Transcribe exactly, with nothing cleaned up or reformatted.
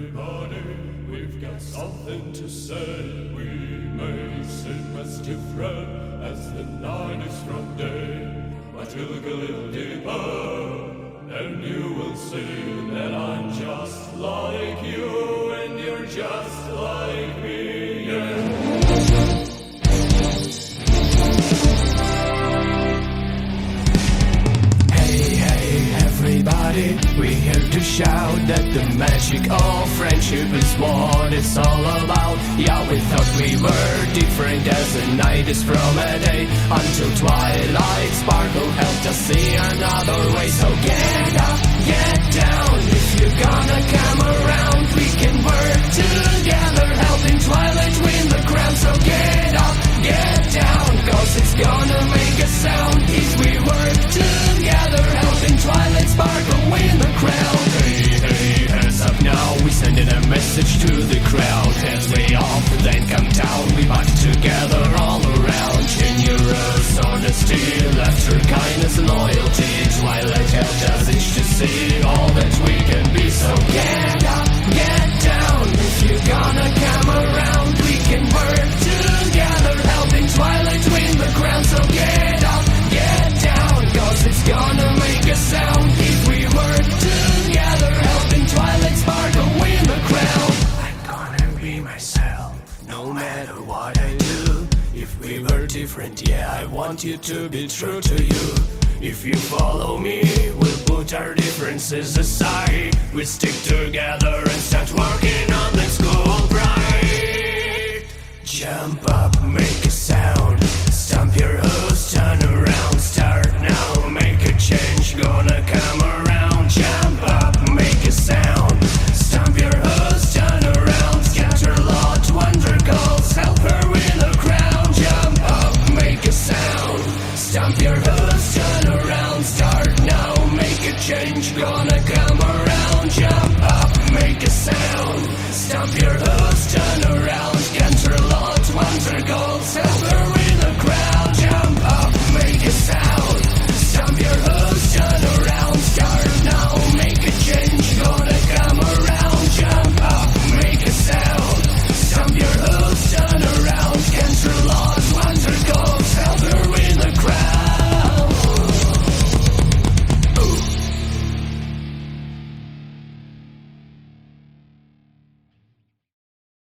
Everybody, we've got something to say. We may seem as different as the night is from day, but you look a little deeper, and you will see that I'm just like you, and you're just like me, yeah. Everybody, we're here to shout that the magic of friendship is what it's all about. Yeah, we thought we were different as the night is from a day, until twilight sparkle helped us see another way. So get up, get down, if you're gonna come around, we can work together, helping Twilight win the crown. So get up, get down, cause it's gonna make a sound if we work together, helping Twilight sparkle win the crown. Hey, hey, hands up now, we sending a message to the crowd. Hands way off, then come down, we back together all around. Generous honesty, laughter, kindness, and loyalty. Twilight helped us each to see all that we can be. So get up, get down, if you're gonna come around, we can work together, helping Twilight win the crown. So get up, get down, cause it's gonna make a sound if we work together, helping Twilight sparkle win the crown. I'm gonna be myself, no matter what I do. If we were different, yeah, I want you to be true to you. If you follow me, we'll put our differences aside. We stick together and start working on the school pride. Jump up, make a sound, stomp your hooves, turn